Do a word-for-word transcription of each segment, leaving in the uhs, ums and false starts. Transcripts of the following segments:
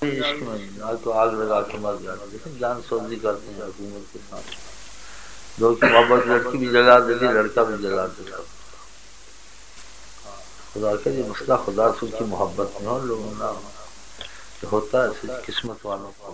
دنیاوی عشق میں آج تو آگ لگا کے مر جاتے، لیکن جان سوزی کرتے ہیں حکومت کے ساتھ. لوگ کی محبت لڑکی بھی جلا دیتی، لڑکا بھی جلا دیتا. خدا کا یہ مسئلہ خدا سے کی محبت میں ہو لوگوں نہ ہوتا ہے قسمت والوں کو.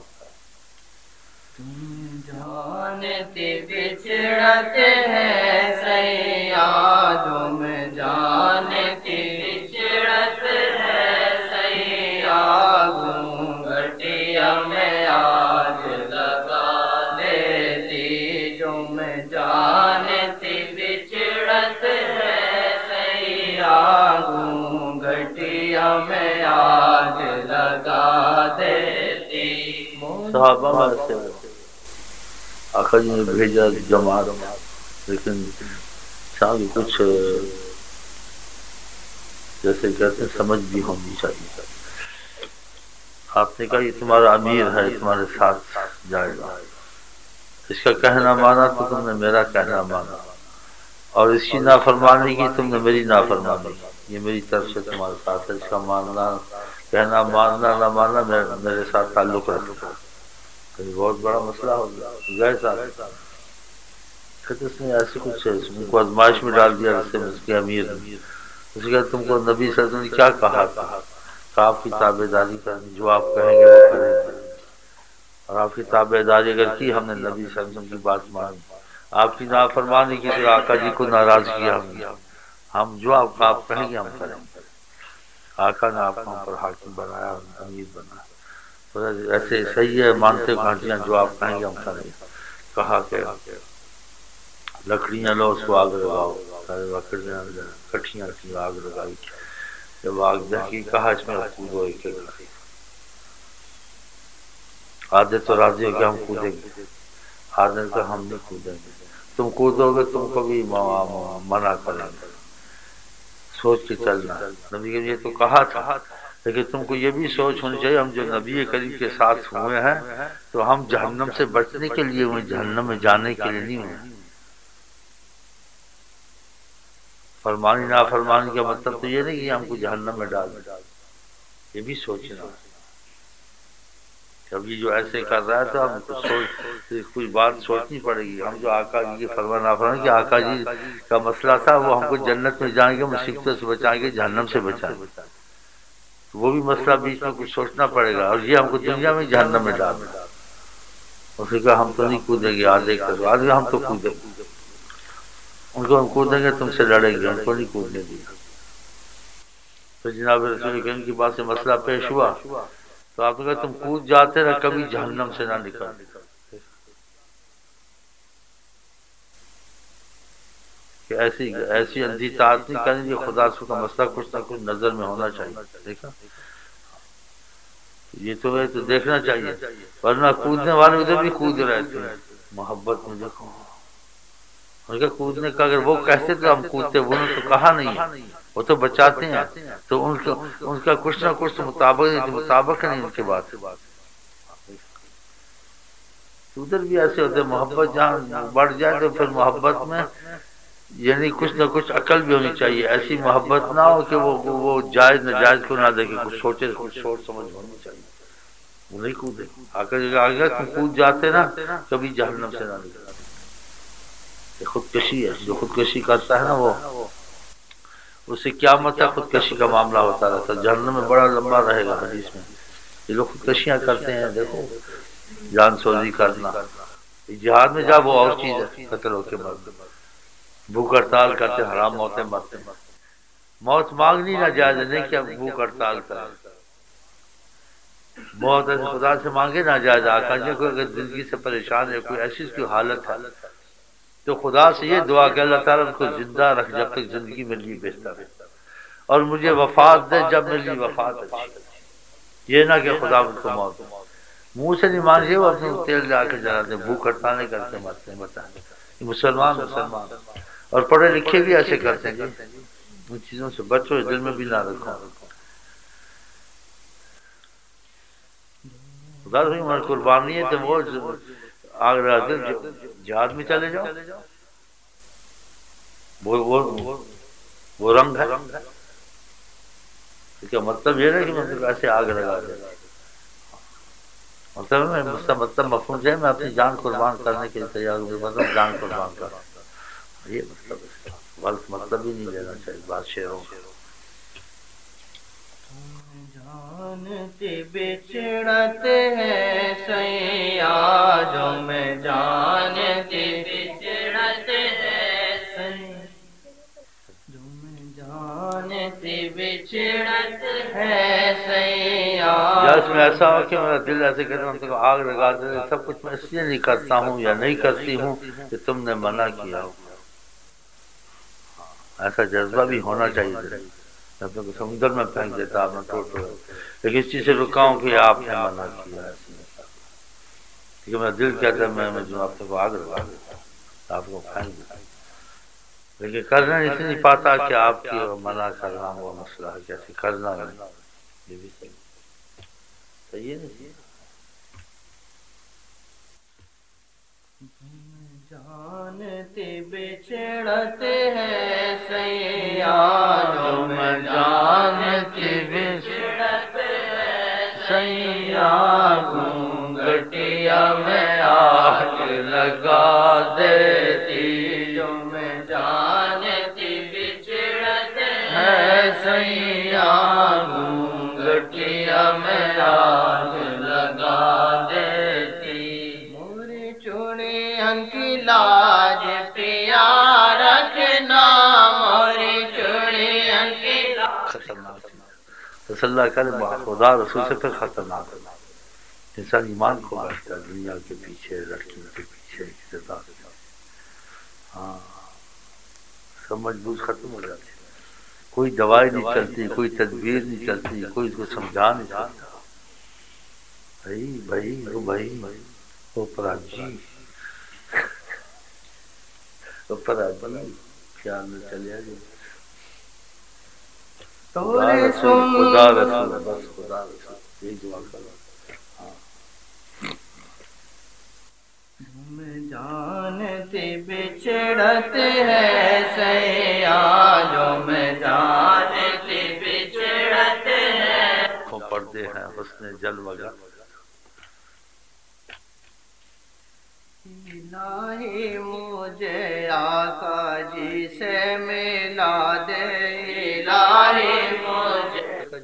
تم جانتے بچھڑت ہے سیاں، تم جانتے بچھڑت ہے سیاں، گھونگھٹیا میں آج لگا دیتی. تم جانتے بچھڑت ہے سیاں، گھونگھٹیا میں آج لگا دیتی. صحابہ میں ایسے آقا جی نے بھیجا جماعت، لیکن شاید کچھ جیسے کہتے ہیں سمجھ بھی ہونی چاہیے. آپ نے کہا یہ تمہارا امیر ہے، تمہارے ساتھ جائے گا، اس کا کہنا مانا تو تم نے میرا کہنا مانا، اور اس کی نافرمانی کی تم نے میری نافرمانی کی. یہ میری طرف سے تمہارے ساتھ ہے، اس کا ماننا کہنا ماننا نہ ماننا میرے ساتھ تعلق رکھتا. بہت بڑا مسئلہ ہو گیا. گئے ساتھ اس نے ایسے کچھ ان کو آزمائش میں ڈال دیا رستے میں. اس کے امیر نے اس نے کہا تم کو نبی صلی اللہ علیہ وسلم نے کیا کہا تھا کہ آپ کی تابع داری کرنی، جو آپ کہیں گے وہ کریں گے، اور آپ کی تابع داری اگر کی ہم نے نبی صلی اللہ علیہ وسلم کی بات مانی، آپ کی نافرمانی کی تو آقا جی کو ناراض کیا ہم نے. ہم جو آپ کا آپ کہیں گے ہم کریں گے. آقا نے آپ کو ہم پر حاکم بنایا، امیر بنایا. ایسے صحیح ہے، مانتے گھانٹیاں جو آپ کہیں گے ہم کریں گے. کہا کہ لکڑیاں لو، اس کو آگ لگاؤ. سارے لکڑیاں کٹھیاں کی آگ لگائی. جب آگ دیکھی کہا اس میں کودو ایک ایک. آدھے تو راضی ہو کہ ہم کودیں گے، آدھے تو ہم نہیں کودیں گے. تم کودو گے تم کو بھی منع کریں گے. سوچ کے چلنا. نبی کریم یہ تو کہا تھا، لیکن تم کو یہ بھی سوچ ہونی چاہیے ہم جو نبی کریم کے ساتھ ہوئے ہیں تو ہم جہنم سے بچنے کے لیے ہوئے، جہنم میں جانے کے لیے نہیں ہوئے. فرمانی نافرمانی کا مطلب تو یہ نہیں کہ ہم کو جہنم میں ڈال دیں. یہ بھی سوچنا. اب یہ جو ایسے کر رہا ہے تو ہم کچھ سوچ کچھ بات سوچنی پڑے گی. ہم جو آقا جی کی فرمان نافرمانی کہ آقا جی کا مسئلہ تھا وہ ہم کو جنت میں جائیں گے، مصیبتوں سے بچائیں گے، جہنم سے بچائیں گے. وہ بھی مسئلہ بیچ میں کچھ سوچنا پڑے گا. اور یہ ہم کو دنیا میں جہنم میں ڈال دیں. اس نے کہا ہم تو نہیں کودیں گے. آدھے کرو آدھے ہم تو کودیں گے. ان کو ہم کودیں گے تم سے لڑیں گے، ان کو نہیں کودنے دیا. تو جناب رسول کریم کی بات سے مسئلہ پیش ہوا تو آپ نے کہا تم کود جاتے نہ کبھی جہنم سے نہ نکل. کہ ایسی ایسی اندھی طاعت نہیں کرنی. یہ خدا سے کا مسئلہ کچھ نہ کچھ نظر میں ہونا چاہیے. دیکھا یہ تو ہے تو دیکھنا چاہیے، ورنہ کودنے والے ادھر بھی کود رہے تھے محبت میں. دیکھو ان کے کودنے کا اگر وہ کہتے تو ہم کودتے، انہوں نے تو کہا نہیں ہے، وہ تو بچاتے ہیں. تو ان کا ان کا کچھ نہ کچھ مطابق نہیں مطابق نہیں ان کے بات. ادھر بھی ایسے ہوتے محبت جہاں بڑھ جائے تو پھر محبت میں یعنی کچھ نہ کچھ عقل بھی ہونی چاہیے. ایسی محبت نہ ہو کہ وہ وہ جائز ناجائز کو نہ دیکھے، کچھ سوچے، کچھ سوچ سمجھ ہونی چاہیے. وہ نہیں کودے. آگے آگے تم کود جاتے نا کبھی جہنم سے نہ نکلتے. یہ خودکشی ہے. جو خودکشی کرتا ہے نا وہ اس سے قیامت تک خودکشی کا معاملہ ہوتا رہتا. جہنم میں بڑا لمبا رہے گا حدیث میں. یہ لوگ خودکشیاں کرتے ہیں. دیکھو جان سوزی کرنا. جہاد میں جا وہ اور چیز ہے، قتل ہو کے مرد. بھوک ہڑتال کرتے حرام موتیں مرتے. موت مانگنی نہ جائز نہیں کہ بھوک ہڑتال کرے. موت ایسے خدا سے مانگے نہ جائز. آقا جی کو اگر زندگی سے پریشان ہے، کوئی ایسی اس کی حالت ہے تو خدا سے یہ دعا کہ اللہ تعالیٰ ان کو زندہ رکھ جب تک زندگی میرے لیے بہتر ہے، اور مجھے وفات دے جب میرے لیے وفات اچھی. یہ نہ کہ خدا ان کو موت منہ سے نہیں مانگے، وہ اپنے تیل لا کے جلاتے، بھوک ہڑتال نہیں کرتے مرتے ہیں. بتا مسلمان مسلمان اور پڑھے لکھے بھی ایسے کرتے ہیں. ان چیزوں سے بچو، دل میں بھی نہ رکھو. خدا سے قربانی ہے تو وہ آگ لگا دل جہاد میں چلے جاؤ. وہ وہ وہ رنگ ہے. اس کا مطلب یہ ہے کہ مطلب ایسے آگ لگا دے. مطلب میں مطلب مفہوم سے میں اپنی جان قربان کرنے کے لیے تیار ہوں، مطلب جان قربان کر، یہ مطلب ہے، غلط مطلب ہی نہیں لینا چاہیے بات شعروں کا۔ جانتے بچڑت ہے سیاں جو میں جانتے بچڑت ہے سیاں جو میں جانتے بچڑت ہے سیاں۔ یا اس میں ایسا ہو کہ میرا دل ایسے کہتا ہوں تو آگ لگا دے، سب کچھ میں اس لیے نہیں کرتا ہوں یا نہیں کرتی ہوں کہ تم نے منع کیا ہو، ایسا جذبہ بھی ہونا چاہیے دل میں۔ میں کو سمندر میں پھینک دیتا آپ نے ٹوٹ ٹوٹ، لیکن اس چیز سے رکا ہوں کہ آپ نے منع کیا ہے، کیونکہ میرا دل کہتا ہے میں جو آپ کو آگ لگا دیتا، آپ کو پھینک دیتا، لیکن کرنا اس نہیں پاتا کہ آپ کی منع کرنا وہ مسئلہ ہے، کیسے کرنا نہیں، یہ بھی صحیح صحیح نہیں۔ جانتے بچڑت ہے سیاں جو میں جانتے بچڑت ہے سیاں، گھونگٹیا میں آگ لگا دیتی جو میں جانتی بچڑت ہے سیاں، گھونگٹیا میں آگ لگا دیتی، موری چوڑیاں کی لاج پیار رکھنا، موری چوڑیاں کی لاج۔ خطرناک تسلح کرے خدا رسول سے، پھر خطرناک ہے، انسان ایمان کو بیٹھتا ہے دنیا کے پیچھے، لڑکیوں کے پیچھے، اقتدار کے پیچھے، ہاں سب مجبور ختم ہو جاتی ہے، کوئی دوائی نہیں چلتی، کوئی تدبیر نہیں چلتی، کوئی اس کو سمجھا نہیں سکتا، بھائی بھائی او بھائی او پراجی او پراجی خیال میں چلے گئے، خدا رسول خدا رسول بس خدا رسول، یہی دعا کرو۔ تم جانتے بچڑت ہے سیاں جو میں جانتے بچڑت ہے، وہ پردے ہیں حسن جلوہ گاہ، الہی مجھے آقا جی سے ملا دے، الہی مجھے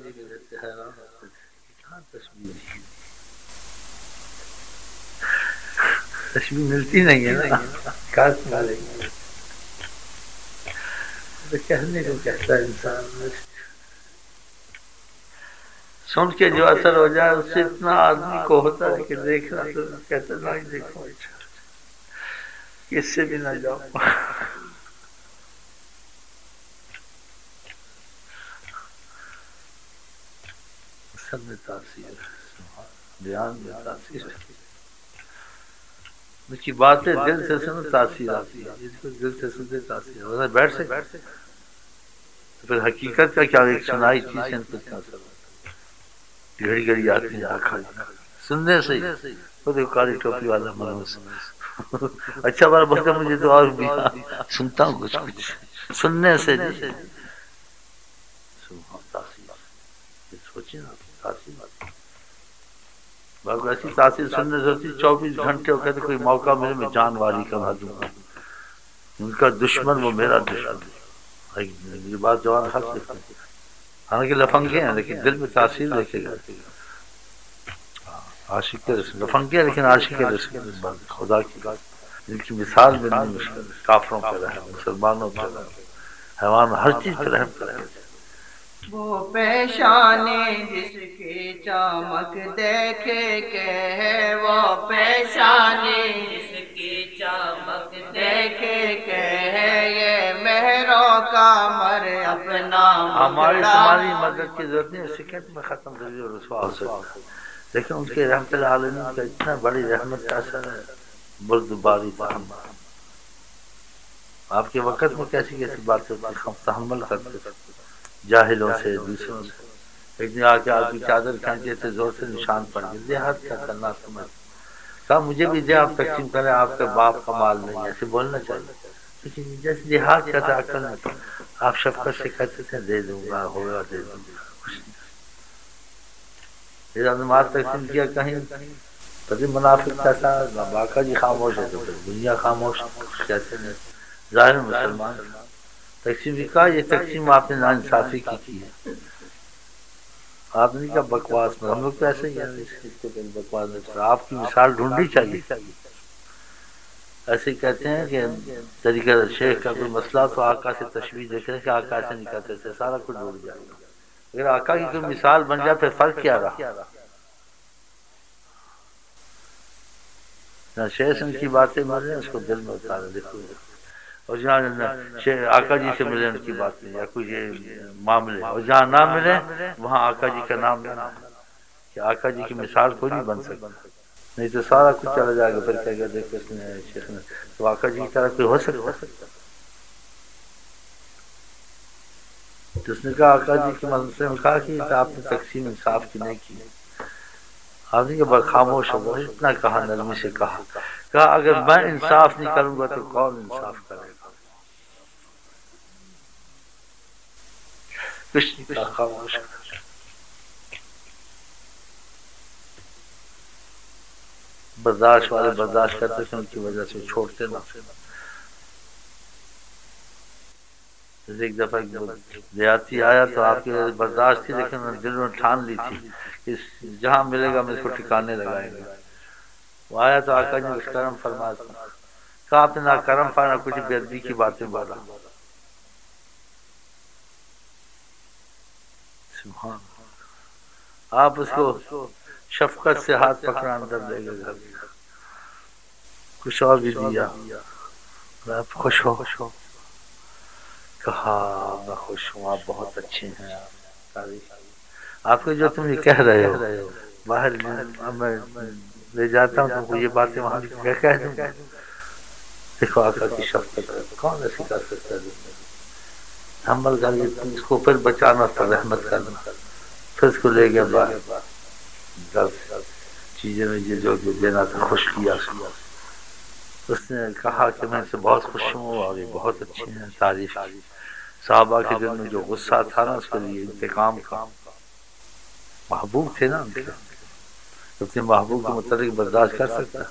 تشبیہ ملتی نہیں ہے نا، کاش ملے گی، کہنے کو کہتا ہے انسان، سن کے جو اثر ہو جائے اس سے اتنا آدمی کو ہوتا ہے کہ دیکھنا تو کہتا نہ ہی دیکھو، کس سے بھی نہ جاؤ، سب میں تاثیر ہے، بیان میں تاثیر ہے، اس کی باتیں دل سے سنو تاثیر آتی ہے، جس کو دل سے سنتے تاثیر ہے، بیٹھ سے پھر حقیقت کا کیا، ایک سنائی چیز ان کو کیا سر گھڑی گھڑی آتی ہے آنکھا سننے سے ہی، وہ دیکھو کالی ٹوپی والا منوس اچھا بار بولتا مجھے تو اور بھی سنتا ہوں کچھ کچھ سننے سے جی تاثیر، سوچیں نا تاثیر، باقی ایسی تاثیر سننے سے ہوتی، چوبیس گھنٹے ہو کہتے کوئی موقع ملے میں جان والی کرا دوں گا، ان کا دشمن وہ میرا دشمن ہے، یہ بات جوان حق لکھتے ہیں، حالانکہ لفنگے ہیں لیکن دل میں تاثیر دیکھے گا، عاشق کے رسول لفنگے ہیں لیکن عاشق کے رسول خدا کی، جن کی مثال ملنی مشکل، کافروں پہ رحم، مسلمانوں پہ رحم، حیوان ہر چیز پہ رحم کرے، وہ پیشانی جس کی چمک دیکھے کہ ہے، وہ پیشانی جس کی چمک دیکھے کہ ہے، یہ مہروں کا مر اپنا ہماری تمہاری مدد کی ضرورت نہیں، سکت میں ختم کر اور رسوا ہو سکتا، لیکن ان کے رحمت العالمین کا اتنا بڑی رحمت کا اثر ہے، بردباری تحمل، آپ کے وقت میں کیسی کیسی بات ہوتی، ہم تحمل کرتے جاہلوں سے، دوسروں سے، ایک دن آ کے آپ کی چادر کھینچے تھے، زور سے نشان پڑ گئے، دیہات کیا کرنا سمجھ، کہا مجھے بھی دے آپ تقسیم کریں، آپ کے باپ کا مال نہیں، ایسے بولنا چاہیے، لیکن جیسے دیہات کا تھا عقل نہیں، آپ شفقت سے کہتے تھے دے دوں گا، ہوگا دے دوں گا، کچھ نہیں، مال تقسیم کیا کہیں پتہ منافق کیسا ہے، آقا جی خاموش ہے تو پھر دنیا خاموش کیسے نہیں، ظاہر مسلمان تقسیم بھی کہا یہ تقسیم آپ نے ناانصافی کی کی ہے، آپ نے کہا بکواس میں، ہم لوگ تو ایسے ہی ہیں اس کو بکواس میں، آپ کی مثال ڈھونڈنی چاہیے۔ ایسے کہتے ہیں کہ طریقہ شیخ کا کوئی مسئلہ تو آقا سے تشبیہ دیکھ رہے کہ آقا ایسے نہیں کرتے تھے، سارا کچھ ڈھونڈ جائے گا، اگر آقا کی کوئی مثال بن جائے پھر فرق کیا رہا؟ شیخ ان کی باتیں ملیں اس کو دل میں اتارے دیکھو، اور جہاں آقا جی سے ملے ان کی باتیں یا کوئی یہ معاملے، اور جہاں نہ ملے وہاں آقا جی کا نام لینا کہ آقا جی کی مثال کوئی نہیں بن سکتا، نہیں تو سارا کچھ چلا جائے گا، پھر کہے گا دیکھو اس نے شیخ نے تو آقا جی کی طرح کوئی ہو سکتا؟ تو اس نے کہا آقا جی کے مسئلے میں کہا کہ آپ نے تقسیم انصاف کی نہیں کی، آپ نے کہ خاموش ہو، اتنا کہا نرمی سے کہا، کہا اگر میں انصاف نہیں کروں گا تو کون انصاف کرے گا؟ کچھ نہیں کہا، خاموش۔ برداشت والے برداشت کرتے تھے، ان کی وجہ سے چھوڑتے نہ۔ ایک دفعہ دیہاتی آیا تو آپ کے برداشت تھی، لیکن دل میں ٹھان لی تھی کہ جہاں ملے گا میں اس کو ٹھکانے لگائیں گے۔ وہ آیا تو آقا جی اس کرم فرما کہا آپ نے نہ کرم فرما کچھ بے ادبی کی باتیں بولا، سبحان آپ اس کو شفقت سے ہاتھ پکڑا اندر لے گئے گھر، کچھ اور بھی دیا، آپ خوش ہو؟ کہا میں خوش ہوں، آپ بہت اچھے ہیں، آپ کو جو تم یہ کہہ رہے ہو باہر میں لے جاتا ہوں تم کو یہ باتیں وہاں بھی کہہ دوں گا، دیکھو آقا کی شفقت ہے، کون ایسی کر سکتا ہے؟ حمل کر اس کو پھر بچانا تھا، رحمت کرنا، پھر اس کو لے گیا باہر، دس چیزیں میں جو دینا تھا خوش کیا اس کو۔ اس نے کہا کہ میں ان سے بہت خوش ہوں اور یہ بہت اچھے ہیں، تعریف کی۔ صحابہ کے دل میں جو غصہ تھا نا اس کے لیے انتقام کا، محبوب تھے نا ان کے، اپنے محبوب کے متعلق برداشت کر سکتا،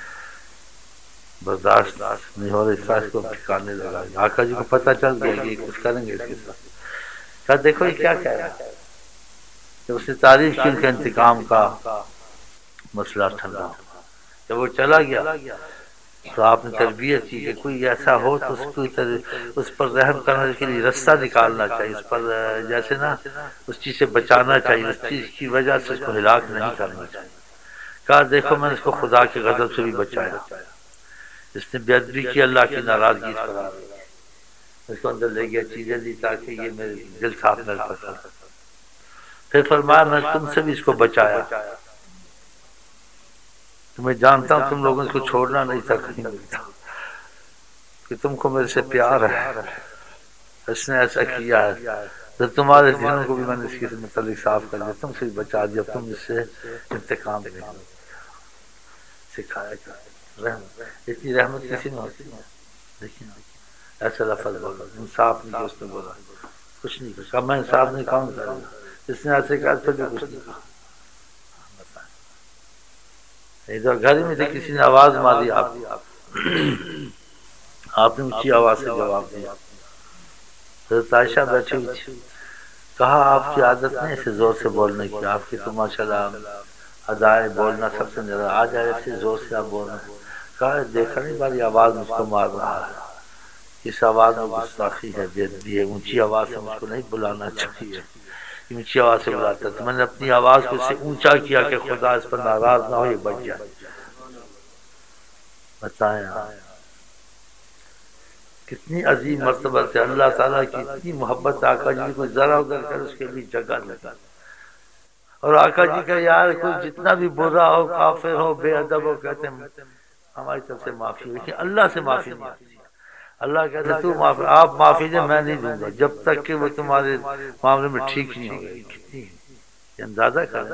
برداشت نہیں ہو رہا، اس کو ٹھکانے لگا۔ آقا جی کو پتہ چل گیا کہ کچھ کریں گے اس کے ساتھ، کہا دیکھو یہ کیا کہہ رہا ہے، جب اس نے تعریف کی ان کے انتقام کا مسئلہ ٹھنڈا، جب وہ چلا گیا تو آپ نے تربیت کی کہ کوئی ایسا ہو تو اس کو اس پر رحم کرنے کے لیے رستہ نکالنا چاہیے، اس پر جیسے نا اس چیز سے بچانا چاہیے، اس چیز کی وجہ سے اس کو ہلاک نہیں کرنا چاہیے۔ کہا دیکھو میں نے اس کو خدا کے غضب سے بھی بچایا، اس نے بے ادبی کی، اللہ کی ناراضگی پر آ گئی، اس کو اندر لے گیا چیزیں دی تاکہ یہ میرے دل صاف میرے پاس، پھر فرمایا میں تم سے بھی اس کو بچایا، میں جانتا ہوں تم لوگوں کو چھوڑنا نہیں تھا کہیں ملتا، کہ تم کو میرے سے پیار ہے، اس نے ایسا کیا ہے تو تمہارے دلوں کو بھی میں نے اس کے متعلق صاف کر دیا، تم سے بھی بچا دیا، تم اس سے انتقام نہیں سکھایا جائے۔ رحمت، اتنی رحمت کسی نے ہوتی ہے؟ دیکھیں ایسا لفظ بولا، انصاف نہیں کہ اس نے بولا، کچھ نہیں کہا، میں انصاف نہیں کون کروں گا، اس نے ایسے کہا تو بھی کچھ نہیں کہا۔ ادھر گھر میں سے کسی نے آواز ماری، آپ آپ نے اونچی آواز سے جواب دیا، حضرت عائشہ بیٹھی ہوئی تھی، کہا آپ کی عادت نہیں اسے زور سے بولنے کی، آپ کی تو ماشاءاللہ ادائے بولنا سب سے زیادہ، آ جائے ایسے زور سے آپ بولنا، کہا دیکھا نہیں باری آواز مجھ کو مار رہا ہے، اس آواز میں گستاخی ہے، بے ادبی ہے، اونچی آواز سے مجھ کو نہیں بلانا چاہیے، اونچی آواز سے بلاتا تھا، میں نے اپنی آواز کو اس سے اونچا کیا کہ خدا اس پر ناراض نہ ہو، یہ بچ جائے۔ بتائیں کتنی عظیم مرتبہ سے اللہ تعالیٰ کی اتنی محبت، آقا جی کو ذرا ادھر کر اس کے لیے جگہ لگا، اور آقا جی کا یار کوئی جتنا بھی برا ہو، کافر ہو، بے ادب ہو، کہتے ہیں ہماری طرف سے معافی ہو، لیکن اللہ سے معافی نہیں آتی، اللہ کہتے تو معافی، آپ معافی دیں میں نہیں دوں گا جب تک کہ وہ تمہارے معاملے میں ٹھیک نہیں ہو گئی۔ کتنی اندازہ کریں،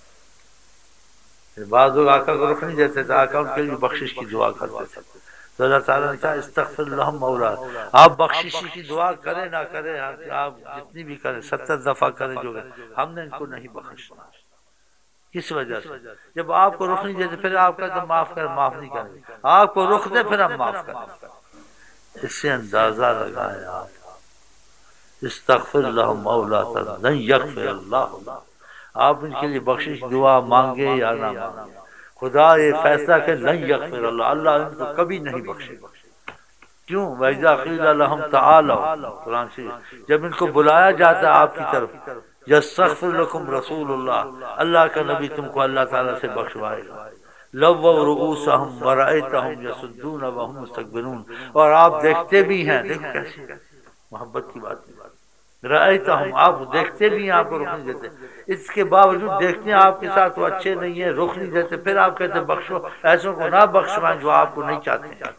بعض لوگ آقا کو رخ نہیں دیتے تھے، آقا ان کے لیے بخشش کی دعا کرتے تھے، تو اللہ تعالیٰ نے کہا استغفر لہم مولا، آپ بخشش کی دعا کریں نہ کریں، آپ جتنی بھی کریں، ستر دفعہ کریں جو ہم نے ان کو نہیں بخشنا، کس وجہ سے؟ جب آپ کو رخ نہیں دیتے پھر آپ کہتے ہیں معاف کر، معاف نہیں کریں، آپ کو رخ دے پھر ہم معاف کریں۔ اس سے اندازہ لگائیں آپ، استغفر لہم او لا تغفر لن یغفر اللہ، آپ ان کے لیے بخشش دعا مانگے یا نہ مانگے، خدا یہ فیصلہ کہ لن یغفر اللہ، اللہ ان کو کبھی نہیں بخشے گا۔ کیوں؟ وَإِذَا قِيلَ لَهُمْ تَعَالَوْا، قرآن شریف، جب ان کو بلایا جاتا ہے آپ کی طرف، یستغفر لکم رسول اللہ، اللہ کا نبی تم کو اللہ تعالیٰ سے بخشوائے گا، لووا رؤوسہم ورأیتہم یصدون وہم مستکبرون، اور آپ دیکھتے بھی ہیں، دیکھو کیسی محبت کی بات ہے، رأیتہم، آپ دیکھتے بھی ہیں، آپ کو رخ نہیں دیتے، اس کے باوجود دیکھتے ہیں آپ کے ساتھ وہ اچھے نہیں ہیں، رخ نہیں دیتے، پھر آپ کہتے ہیں بخشو، ایسوں کو نہ بخشوائیں جو آپ کو نہیں چاہتے ہیں۔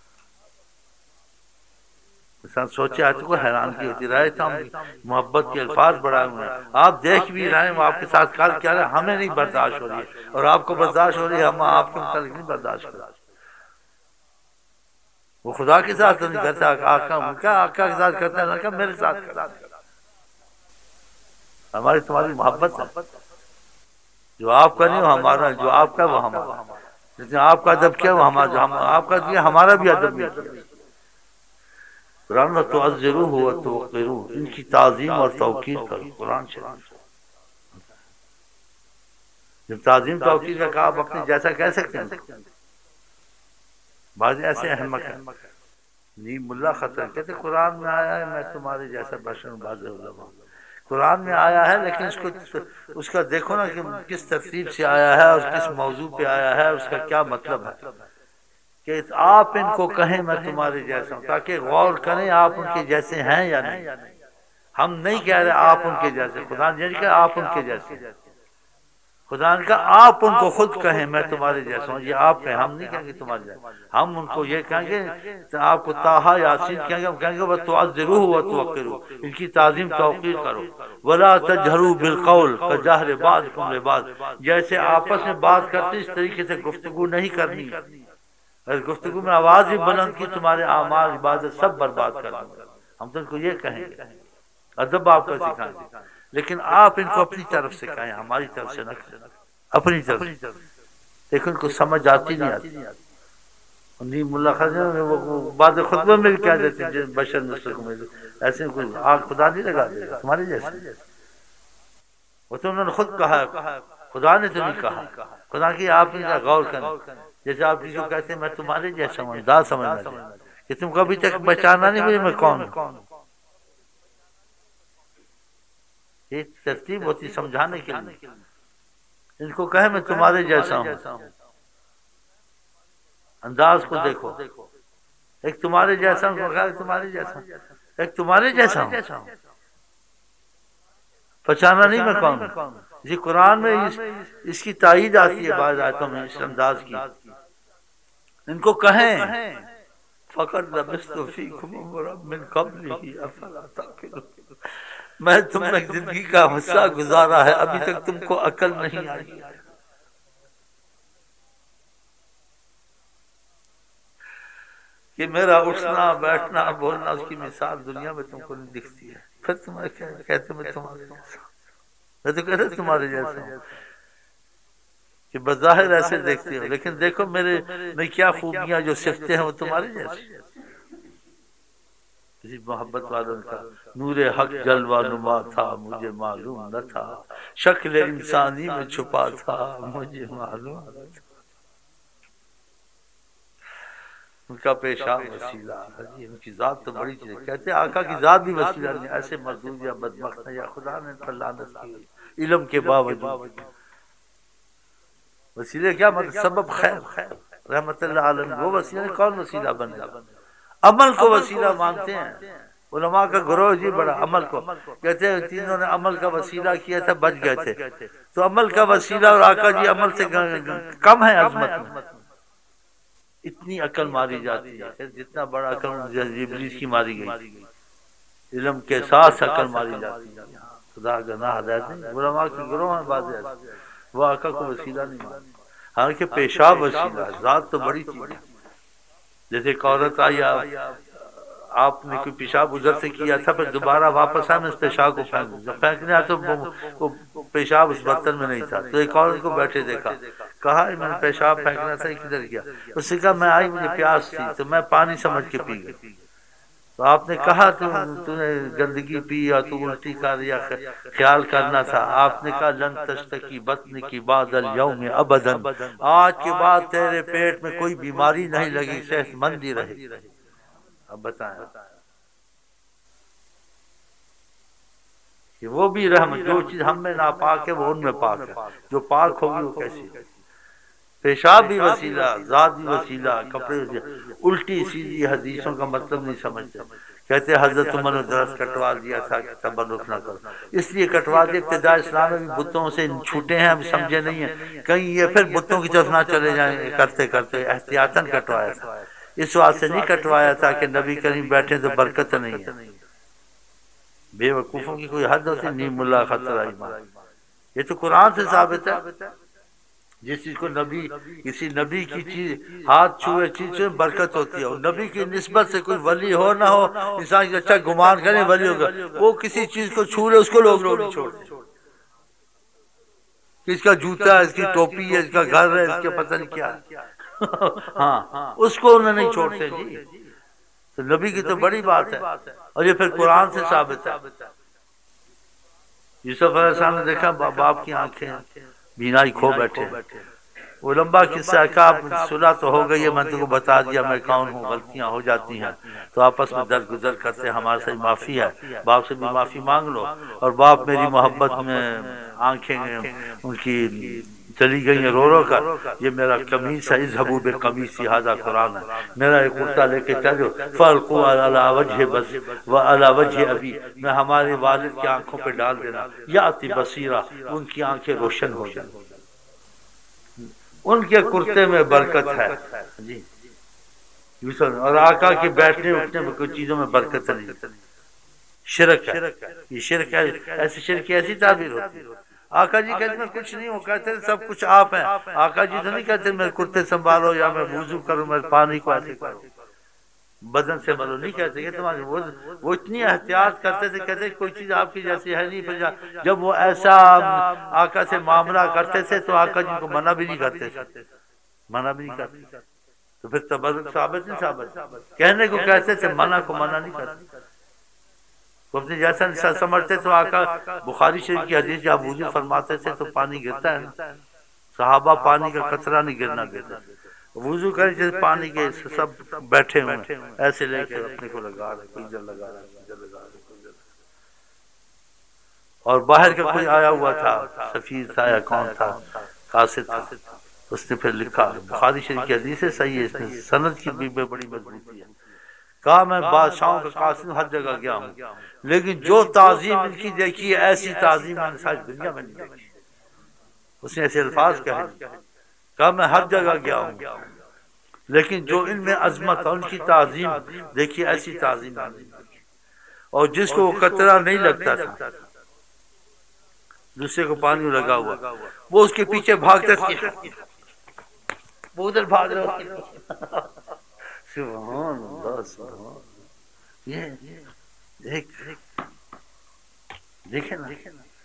انسان سوچے آج کو حیران کی ہوتی، رہے تھا ہم محبت کے الفاظ بڑھائے ہوئے ہیں، آپ دیکھ بھی رہے ہیں وہ آپ کے ساتھ کال کیا رہے ہیں، ہمیں نہیں برداشت ہو رہی ہے، اور آپ کو برداشت ہو رہی ہے، ہم آپ کے متعلق نہیں برداشت کر رہے۔ وہ خدا کے ساتھ نہیں کرتا، آقا کا آقا کے ساتھ کرتا ہے، نہ کہ میرے ساتھ کرتا ہے۔ ہماری تمہاری محبت ہے، جو آپ کا نہیں وہ ہمارا، جو آپ کا وہ ہمارا، جس نے آپ کا ادب کیا وہ ہمارا، جو آپ کا کیا ہمارا بھی ادب نہیں کیا۔ قرآن میں تعذروہ و توقروہ، ان کی تعظیم اور توقیر کرو، قرآن شریف۔ جب تعظیم توقیر کا کہا آپ اپنے جیسا کہہ سکتے ہیں؟ بعض ایسے احمق ہیں، نیم اللہ خطر کہتے قرآن میں آیا ہے میں تمہارے جیسا بشر ہوں، بعض علماء قرآن میں آیا ہے لیکن اس کو اس کا دیکھو نا کہ کس ترتیب سے آیا ہے اور کس موضوع پہ آیا ہے، اس کا کیا مطلب ہے، کہ آپ ان کو کہیں میں تمہارے جیسا ہوں، تاکہ غور کریں آپ ان کے جیسے ہیں یا نہیں۔ ہم نہیں کہہ رہے آپ ان کے جیسے، خدا نے نہیں کہا آپ ان کے جیسے، خدا نے کہا آپ ان کو خود کہیں میں تمہارے جیسا ہوں، یہ آپ کہیں، ہم نہیں کہیں گے تمہارے جیسا، ہم ان کو یہ کہیں گے، آپ کو طٰہٰ یاسین کہیں گے، ہم کہیں گے وَتُعَذِّرُوهُ وَتُوَقِّرُوهُ، ان کی تعظیم توقیر کرو، وَلَا تَجْهَرُوا بِالْقَوْلِ كَجَهْرِ بَعْضِكُمْ لِبَعْضٍ، جیسے آپس میں بات کرتے اس طریقے سے گفتگو نہیں کرنی، اگر گفتگو میں آواز بھی بلند کی تمہارے اعمال عبادت سب برباد کر دوں گا، ہم تو ان کو یہ کہیں گے، ادب آپ کو سکھائیں گے، لیکن آپ ان کو اپنی طرف سے کہیں، ہماری طرف سے نہ کہیں، اپنی طرف سے، لیکن ان کو سمجھ آتی نہیں آتی۔ نیم اللہ خزن وہ بعض خطبے میں بھی کہہ دیتے ہیں بشر مثلکم، ایسے کوئی آگ خدا نہیں لگا دے گا تمہارے جیسے، وہ تو انہوں نے خود کہا، خدا نے تو نہیں کہا، خدا کی آپ نے غور کریں، جیسے آپ کسی کو کہتے ہیں میں تمہارے جیسا ہوں، انداز سمجھنا چاہیے کہ تم کو ابھی تک پہچانا نہیں مجھے میں کون ہوں، ایک ترتیب ہوتی سمجھانے کے لیے، ان کو کہے میں تمہارے جیسا ہوں، انداز کو دیکھو، ایک تمہارے جیسا ہوں، تمہارے جیسا ایک تمہارے جیسا ہوں، پہچانا نہیں میں کون ہوں۔ اسی قرآن میں اس, اس کی تائید آتی ہے بعض آیتوں میں اس انداز کی، ان کو کہیں فَقَدْ لَبِثْتُ فِيكُمْ عُمُرًا مِّن قَبْلِهِ أَفَلَا تَعْقِلُونَ، میں تم نے زندگی کا حصہ گزارا ہے، ابھی تک تم کو عقل نہیں آئی۔ کہ میرا اٹھنا بیٹھنا بولنا اس کی مثال دنیا میں تم کو نہیں دکھتی ہے، پھر تمہیں کہتے میں تمہارے جیسا ہوں، میں تو کہتے تمہارے جیسا ہوں، کہ بظاہر ایسے دیکھتے ہو لیکن دیکھو میرے میں کیا خوبیاں جو صفتیں ہیں وہ تمہارے جیسے۔ کسی محبت والوں کا نور حق جلوہ نما تھا مجھے معلوم نہ تھا، شکل انسانی میں چھپا تھا مجھے معلوم نہ تھا، ان کا پیشاب وسیلہ، ان کی ذات تو بڑی چیز ہے، کہتے ہیں آقا کی ذات بھی وسیلہ نہیں، ایسے مردود یا بدبخت ہیں یا خدا نے پر لعنت کی علم کے باوجود۔ وسیلے کیا مطلب؟ سبب خیر، رحمت اللہ علیہ وہ وسیلہ، کون وسیلہ بن گیا؟ عمل کو وسیلہ مانتے ہیں علماء کا گروہ جی بڑا، عمل کو کہتے ہیں تینوں نے عمل کا وسیلہ کیا تھا بچ گئے تھے، تو عمل کا وسیلہ اور آقا جی عمل سے کم ہے عظمت میں، اتنی عقل ماری جاتی ہے، جتنا بڑا عقل ابلیس کی ماری گئی، علم کے ساتھ عقل ماری جاتی ہے، خدا کا نہ ہدایت نہیں، علماء کے گروہ ہیں بعض ایسے وہ آقا کو وسیلہ نہیں مانتے، حالانکہ پیشاب وسیلہ، ذات تو بڑی چیز ہے، جیسے ایک عورت آئی آپ نے کوئی پیشاب ادھر سے کیا تھا، پھر دوبارہ واپس آئے میں اس پیشاب کو پھینک جب پھینکنے آیا تو وہ پیشاب اس برتن میں نہیں تھا، تو ایک اور کو بیٹھے دیکھا، کہا میں نے پیشاب پھینکنا تھا کدھر کیا؟ اس نے کہا میں آئی مجھے پیاس تھی تو میں پانی سمجھ کے پی گئی۔ تو آپ نے کہا تو نے گندگی پی یا تو الٹی کر یا خیال کرنا تھا، آپ نے کہا لن تشتکی بطن کی بعد اليوم ابدا، آج کے بعد تیرے پیٹ میں کوئی بیماری نہیں لگی، صحت مند ہی رہے۔ اب بتائیں کہ وہ بھی رحمت، جو چیز ہم میں ناپاک ہے وہ ان میں پاک ہے، جو پاک ہوگی وہ کیسی ہے۔ پیشاب بھی وسیلہ، ذات بھی وسیلہ، کپڑے وسیلہ۔ الٹی سیدھی حدیثوں کا مطلب نہیں سمجھتے، کہتے حضرت عمر نے درس کٹوا دیا تھا کہ تبرک نہ کرو، اس لیے کٹوا دیا۔ ابتدا اسلام میں بھی بتوں سے چھوٹے ہیں، اب سمجھے نہیں ہیں، کہیں یہ پھر بتوں کی طرف نہ چلے جائیں، کرتے کرتے احتیاطاً کٹوایا تھا۔ اس واسطے نہیں کٹوایا تھا کہ نبی کریم بیٹھے تو برکت نہیں ہے۔ بے وقوفوں کی کوئی حد ہوتی نہیں، ملا خطرہ ایمان، یہ تو قرآن سے ثابت ہے۔ جس چیز کو نبی، کسی نبی کی چیز ہاتھ چھوئے چیز سے برکت ہوتی ہے، اور نبی کی نسبت سے کوئی ولی ہو نہ ہو، انسان کی اچھا گمان کرے ولی ہوگا، وہ کسی چیز کو چھو لے اس کو لوگ لوگ نہیں چھوڑتے، اس کا جوتا ہے، اس کی ٹوپی ہے، اس کا گھر ہے، اس کے پتہ نہیں کیا، ہاں اس کو انہیں نہیں چھوڑتے جی۔ تو نبی کی تو بڑی بات ہے، اور یہ پھر قرآن سے ثابت ہے۔ یوسف علیہ السلام نے دیکھا باپ کی آنکھیں بینائی کھو بیٹھے، وہ لمبا قصہ ہے، آپ سنا تو ہو گئی ہے، میں تم کو بتا دیا میں کون ہوں، غلطیاں ہو جاتی ہیں تو آپس میں درگزر کرتے، ہمارے سے معافی ہے، باپ سے بھی معافی مانگ لو، اور باپ میری محبت میں آنکھیں ان کی چلی گئی ہیں رو رو کر، یہ میرا قمیص ہے، اذهبوا بقمیصی ھذا قرآن ہے، میرا ایک کرتا لے کے چلو، فالقوا علی وجہ بس وعلی وجہ ابی، میں ہمارے والد کی آنکھوں پہ ڈال دینا، یاتی بصیرہ، ان کی آنکھیں روشن ہو جائیں، ان کے کرتے میں برکت ہے جی۔ اور آقا کے بیٹھنے اٹھنے میں کوئی چیزوں میں برکت نہیں، شرک ہے، یہ شرک ہے، ایسی شرک ایسی تعبیر ہوتی ہے۔ آقا جی کہتے میں کچھ نہیں ہوں، کہتے ہیں سب کچھ آپ ہیں، آقا جی تو نہیں کہتے میں کرتے سنبھالو یا میں وضو کروں، میں پانی کو ایسے کروں، بدن سے ملو، نہیں کہتے یہ تمہاری، وہ اتنی احتیاط کرتے تھے، کہتے کوئی چیز آپ کی جیسی ہے نہیں، پھر جب وہ ایسا آقا سے معاملہ کرتے تھے تو آقا جی کو منع بھی نہیں کرتے تھے، منع بھی نہیں کرتے، تو پھر تبرک ثابت نہیں ثابت، کہنے کو کہتے تھے، منع کو منع نہیں کرتے، وہ اپنے جیسا سمجھتے تو آقا، بخاری شریف کی حدیث جب وضو فرماتے تھے تو پانی گرتا ہے نا، صحابہ پانی کا قطرہ نہیں گرنا دیتے، وضو کرے جیسے پانی کے سب بیٹھے ہوئے ایسے لے کے اپنے کو لگا رہے، کوئی ادھر لگا رہا ہے، ادھر لگا رہا ہے، اور باہر کا کوئی آیا ہوا تھا، سفیر تھا یا کون تھا، قاصد تھا، اس نے پھر لکھا، بخاری شریف کی حدیث ہے، صحیح ہے، اس میں سند کی بھی بڑی مضبوطی ہے، کہا میں بادشاہوں کا قاصد ہر جگہ گیا ہوں، لیکن جو تعظیم ان کی دیکھی ہے ایسی تعظیم میں نے ساری دنیا میں نہیں دیکھی، اس نے ایسے الفاظ کہے، کہا میں ہر جگہ گیا ہوں لیکن جو ان میں عظمت اور ان کی تعظیم دیکھی ایسی تعظیم میں نہیں دیکھی، اور جس کو وہ قطرہ نہیں لگتا تھا، دوسرے کو پانی لگا ہوا، وہ اس کے پیچھے بھاگتے تھے، وہ ادھر بھاگ رہے، سبحان اللہ سبحان، یہ دیکھ دیکھیں نا،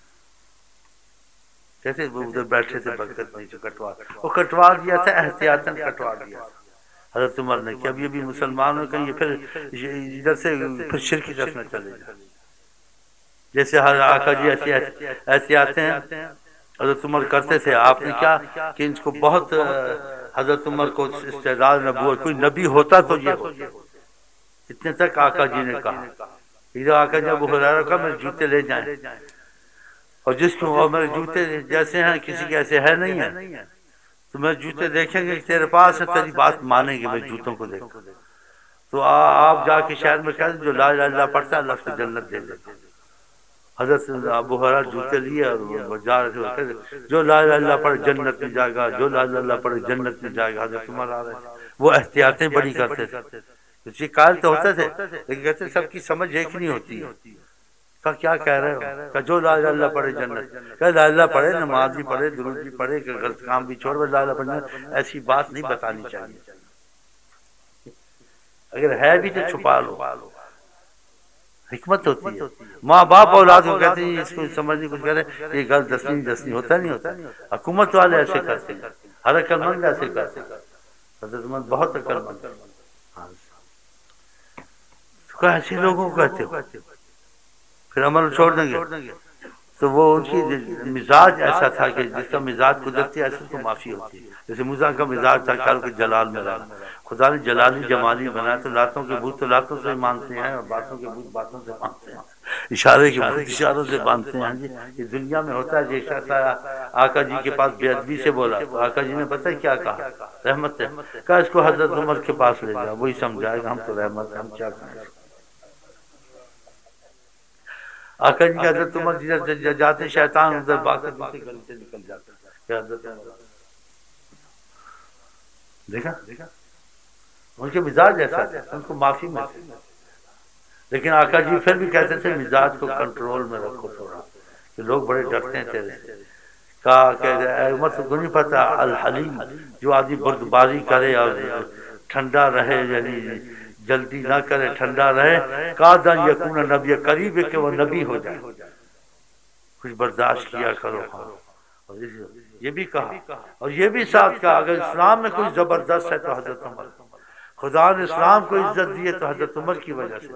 کہتے وہ ادھر بیٹھے تھے برکت نہیں، جو کٹوا وہ کٹوا دیا تھا، احتیاطاً کٹوا دیا تھا حضرت عمر نے، کہ اب یہ بھی مسلمانوں کا یہ پھر ادھر سے پھر شرک کی طرف نہ چلے جائے، جیسے آقا جی ایسی احتیاطیں حضرت عمر کرتے تھے، آپ نے کیا کہ ان کو بہت، حضرت عمر کو استعداد نبوت، کوئی نبی ہوتا تو یہ ہوتا، اتنے تک آقا جی نے کہا، ادھر آقا جی ابو ہریرہ کا میرے جوتے لے جائیں، اور جس کو میرے جوتے جیسے ہیں کسی کے ایسے ہے نہیں ہیں، تو میرے جوتے دیکھیں گے تیرے پاس ہے، تیری بات مانیں گے میرے جوتوں کو دیکھ، تو آپ جا کے شہر میں کہہ دیں جو لا الہ الا اللہ پڑھتا ہے اللہ کو جنت دے دیتے۔ حضرت ابو ہریرہ جوتے لیے اور جا رہے تھے، جو لا الہ الا اللہ پڑھے جنت میں جائے گا، جو لا الہ الا اللہ پڑھے جنت میں جائے گا، حضرت عمر آ رہے تھے، وہ احتیاطیں بڑی کرتے تھے، اسی قائل تو ہوتے تھے لیکن کہتے سب کی سمجھ ایک نہیں ہوتی ہے، کہ کیا کہہ رہے ہو، کہ جو لا الہ الا اللہ پڑھے جنت، کہ لا الہ پڑھے، نماز بھی پڑھے، درود بھی پڑھے، کہ غلط کام بھی چھوڑ، لا الہ پڑھنا، ایسی بات نہیں بتانی چاہیے، اگر ہے بھی تو چھپا لو، حکمت ہوتی ہے. ماں باپ اولاد کو کہتے ہیں اس کو سمجھنے کچھ کرے یہ گل دسنی دسنی ہوتا نہیں ہوتا. حکومت والے ایسے کرتے ہیں, ہر عقل مند ایسے کرتے ہیں. حضرت عمر بہت عقل مند. ایسے لوگوں کو کہتے ہو پھر عمل چھوڑ دیں گے. تو وہ ان کی مزاج ایسا تھا کہ جس کا مزاج قدرتی ایسے کو معافی ہوتی ہے. جیسے موسیٰ کا مزاج تھا کل کے جلال میں رہا. خدا نے جلالی جمالی بنایا تو لاتوں کے بت تو لاتوں سے مانتے ہیں اور باتوں کے بت باتوں سے مانتے ہیں, اشارے کے بت اشاروں سے مانتے ہیں. جی یہ دنیا میں ہوتا ہے. جو ایک شخص آیا آقا جی کے پاس بے ادبی سے بولا تو آقا جی نے پتہ کیا کہا, رحمت ہے, کہا اس کو حضرت عمر کے پاس لے جاؤ وہی سمجھائے گا. ہم تو رحمت ہم کیا کہیں. آقا جی حضرت عمر جدھر جاتے شیطان ادھر بات کرتے گلی سے نکل جاتا ہے. حضرت دیکھا ان کے مزاج ایسا تھا, ان کو معافی ملتی. لیکن آقا جی پھر بھی کہتے تھے مزاج کو کنٹرول میں رکھو تھوڑا, کہ لوگ بڑے ڈرتے ہیں تیرے سے. کہا کہ اے عمر تو نہیں پتا الحلیم, جو آدمی بردباری کرے اور ٹھنڈا رہے, یعنی جلدی نہ کرے, ٹھنڈا رہے. قادن یکون نبی, قریب ہے کہ وہ نبی ہو جائے. کچھ برداشت کیا کرو. اور یہ بھی کہا اور یہ بھی ساتھ کہا اگر اسلام میں کوئی زبردست ہے تو حضرت عمر. خدا نے اسلام کو عزت دی ہے تو حضرت عمر کی وجہ سے.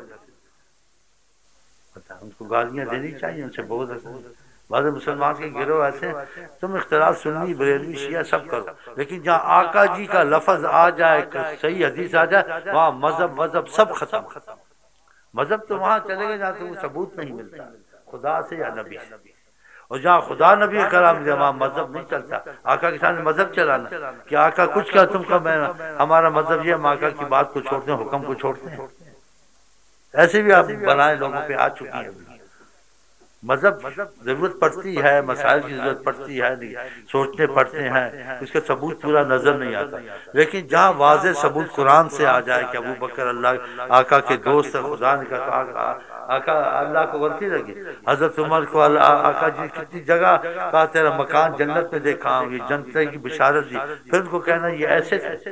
ان کو گالیاں دینی چاہیے, ان سے بہت بعض مسلمان کے گروہ ایسے تم اختلاف سنی بریلوی شیعہ سب کرو, لیکن جہاں آقا جی کا لفظ آ جائے, صحیح حدیث آ جائے, وہاں مذہب مذہب سب ختم. مذہب تو وہاں چلے گئے جہاں تمہیں ثبوت نہیں ملتا خدا سے یا نبی سے. اور جہاں خدا نبی کرام دے وہاں مذہب نہیں چلتا. آقا کے سامنے مذہب چلانا کہ آقا کچھ کیا تم کا, میں ہمارا مذہب یہ, ہم آقا کی بات کو چھوڑتے ہیں, حکم کو چھوڑتے ہیں. ایسے بھی آپ بلائیں لوگوں پہ آ چکی ہیں. مذہب ضرورت پڑتی ہے, مسائل کی ضرورت پڑتی ہے, سوچنے پڑتے ہیں, اس کا ثبوت پورا نظر نہیں آتا. لیکن جہاں واضح ثبوت قرآن سے آ جائے کہ ابو بکر اللہ آقا کے دوست, خدا نے کہا آقا اللہ کو غلطی لگی. حضرت عمر کو آقا جی کتنی جگہ کہا تیرا مکان جنت میں دیکھا ہوں, یہ جنت کی بشارت دی. پھر ان کو کہنا یہ ایسے تھے.